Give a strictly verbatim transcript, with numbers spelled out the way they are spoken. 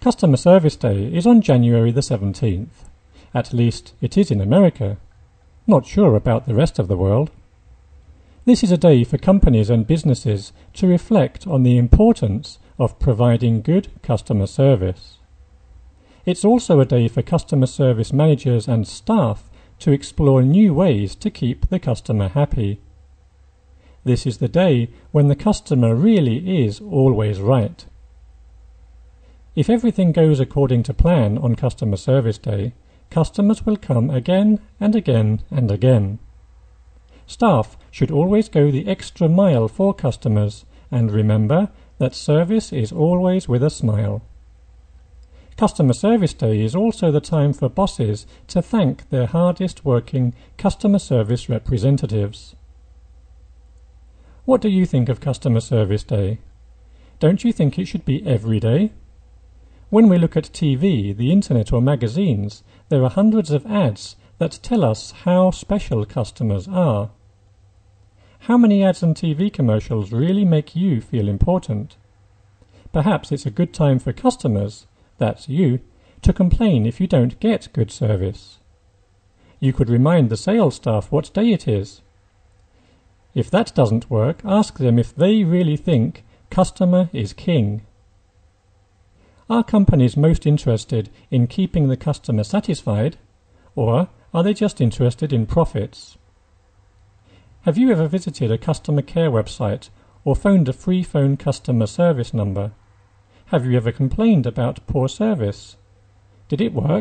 Customer Service Day is on January the seventeenth. At least it is in America. Not sure about the rest of the world. This is a day for companies and businesses to reflect on the importance of providing good customer service. It's also a day for customer service managers and staff to explore new ways to keep the customer happy. This is the day when the customer really is always right. If everything goes according to plan on Customer Service Day, customers will come again and again and again. Staff should always go the extra mile for customers and remember that service is always with a smile. Customer Service Day is also the time for bosses to thank their hardest working customer service representatives. What do you think of Customer Service Day? Don't you think it should be every day? When we look at T V, the internet or magazines, there are hundreds of ads that tell us how special customers are. How many ads and T V commercials really make you feel important? Perhaps it's a good time for customers, that's you, to complain if you don't get good service. You could remind the sales staff what day it is. If that doesn't work, ask them if they really think customer is king. Are companies most interested in keeping the customer satisfied, or are they just interested in profits? Have you ever visited a customer care website or phoned a free phone customer service number? Have you ever complained about poor service? Did it work?